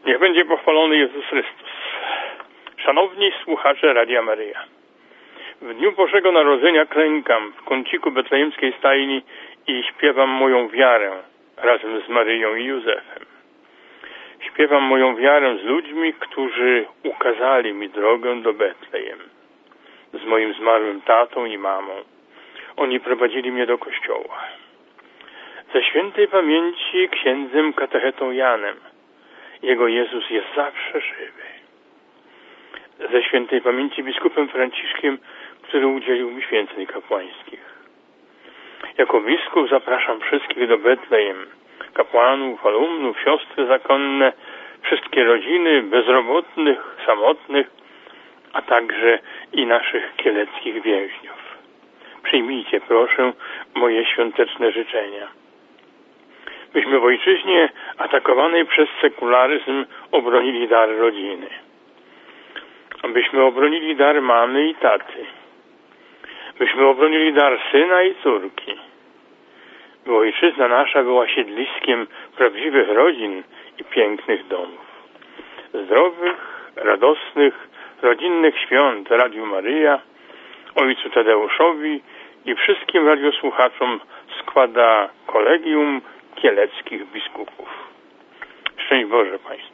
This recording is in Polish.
Niech będzie pochwalony Jezus Chrystus. Szanowni słuchacze Radia Maryja. W dniu Bożego Narodzenia klękam w kąciku betlejemskiej stajni i śpiewam moją wiarę razem z Maryją i Józefem. Śpiewam moją wiarę z ludźmi, którzy ukazali mi drogę do Betlejem. Z moim zmarłym tatą i mamą. Oni prowadzili mnie do kościoła. Ze świętej pamięci księdzem katechetą Janem. Jego Jezus jest zawsze żywy. Ze świętej pamięci biskupem Franciszkiem, który udzielił mi święceń kapłańskich. Jako biskup zapraszam wszystkich do Betlejem. Kapłanów, alumnów, siostry zakonne, wszystkie rodziny bezrobotnych, samotnych, a także i naszych kieleckich więźniów. Przyjmijcie, proszę, moje świąteczne życzenia. Byśmy w ojczyźnie atakowanej przez sekularyzm obronili dar rodziny. Byśmy obronili dar mamy i taty. Byśmy obronili dar syna i córki. By ojczyzna nasza była siedliskiem prawdziwych rodzin i pięknych domów. Zdrowych, radosnych, rodzinnych świąt Radiu Maryja, ojcu Tadeuszowi i wszystkim radiosłuchaczom składa Kolegium Kieleckich Biskupów. Szczęść Boże Państwu.